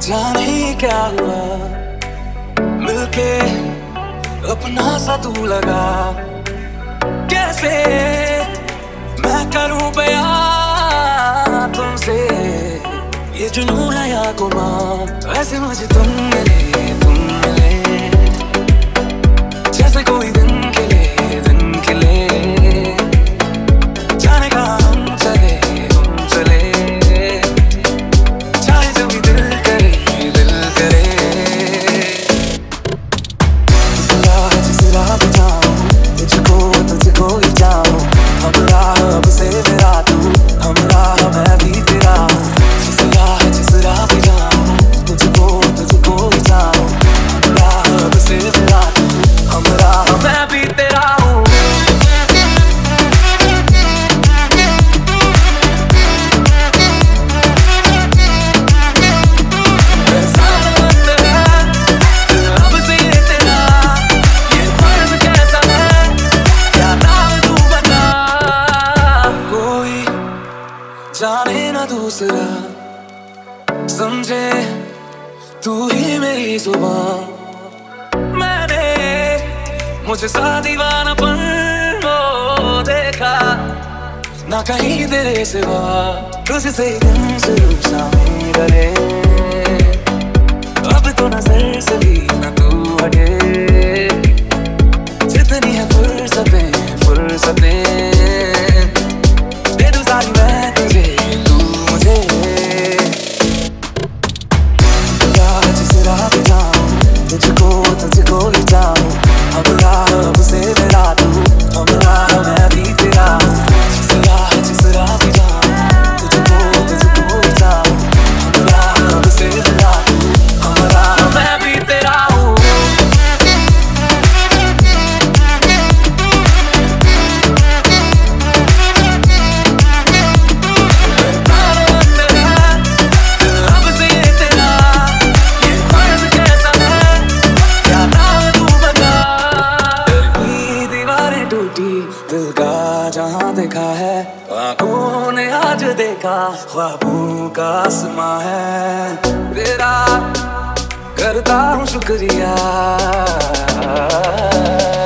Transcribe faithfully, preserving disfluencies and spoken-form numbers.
जाने क्या हुआ, मिलके अपना सा तू लगा। कैसे मैं करूं बयां तुमसे, ये जुनून है या गुमां। ऐसे मुझे तुम मिले, तुम मिले, जैसे कोई दिन खिले, दिन खिले। जाने कहाँ हम चले, हम चले, चाहे जो भी दिल करे, दिल करे। जिस राह जिस राह पे जाऊं, तुझको तुझको ही जाऊं। हमरा अब से मेरा तू, हमरा मैं भी तेरा। जिस राह जिस राह पे जाऊं, तुझको तुझको ही जाऊं। हमरा अब से मेरा तू, हमरा मैं भी तेरा हूँ। जाने ना दूसरा, समझे तू ही मेरी जुबान। मैंने मुझे सा दीवानापन वो देखा, ना कहीं तेरे सिवा। तुझसे दिन शुरू शामें डरे, अब तो नजर से भी ना तू हटे। जितनी है फुर्सतें फुर्सतें, दे दूं सारी मैं तुझे, तू मुझे। जिस राह पे जाऊं, तुझको तुझको ही जाऊं। हमरा अब से मेरा तू, हमरा मैं भी तेरा। जिस राह जिस राह पे जाऊं, तुझको तुझको ही जाऊं। हमरा अब से मेरा तू, हमरा मैं भी तेरा हूँ। दिल का जहां देखा है, आंखों ने आज देखा, ख्वाबों का आसमां है तेरा। करता हूँ शुक्रिया।